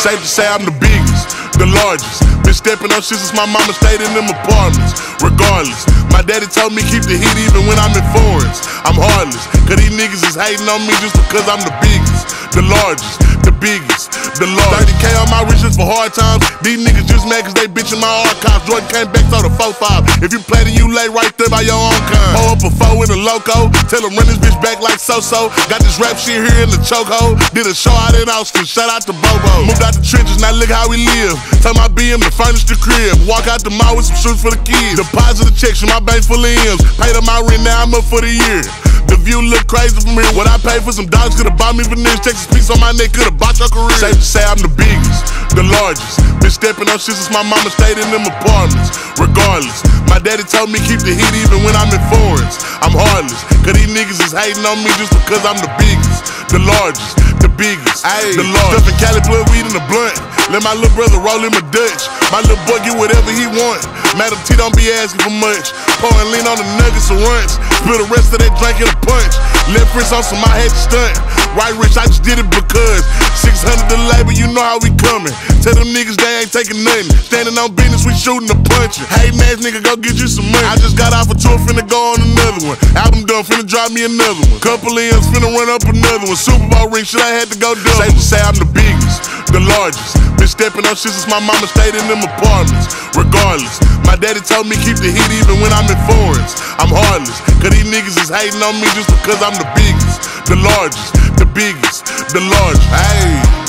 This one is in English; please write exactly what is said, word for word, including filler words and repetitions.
Safe to say I'm the biggest, the largest. Been stepping on shit since my mama stayed in them apartments. Regardless, my daddy told me keep the heat even when I'm in foreigns. I'm heartless, cause these niggas is hating on me just because I'm the biggest, the largest, the biggest, the largest. thirty K on my riches for hard times. These niggas just mad cause they bitchin' my archives. Jordan came back, told the four five. If you play then you lay right there by your own kind. Pull up a four in a loco, tell them run this bitch back like so-so. Got this rap shit here in the chokehold. Did a show out in Austin, shout out to Bobo. Moved out the trenches, now look how we live. Tell my B M to furnish the crib. Walk out the mall with some shoes for the kids. Deposit the checks from my bank full of M's. Paid up my rent, now I'm up for the year. The view look crazy from here. What I paid for some dogs could've bought me veneers. Texas piece on my neck could've bought your career. Safe to say I'm the biggest, the largest. Been stepping on shit since my mama stayed in them apartments. Regardless, my daddy told me keep the heat even when I'm in foreigns. I'm heartless, cause these niggas is hating on me just because I'm the biggest, the largest, the biggest, Ay, the largest. Stuffing Cali blood weed in the blunt. Let my little brother roll him a Dutch. My little boy get whatever he want. Madam T don't be asking for much. Pour and lean on the nuggets and runts. Spill the rest of that drink in a punch. Left wrist on some I had to stunt. Right wrist, I just did it because six hundred the labor, you know how we coming. Tell them niggas they ain't taking nothing. Standing on business, we shooting the punching. Hating ass nigga, go get you some money. I just got off a tour, finna go on another one. Album done, finna drop me another one. Couple M's, finna run up another one. Super Bowl ring, shit, I had to go double. Safe to say I'm the biggest, the largest. Been stepping on shit since my mama stayed in them apartments. Regardless, my daddy told me keep the heat even when I'm in foreigns. I'm heartless, cause these niggas is hating on me just because I'm the biggest, the largest, the biggest, the largest. Hey.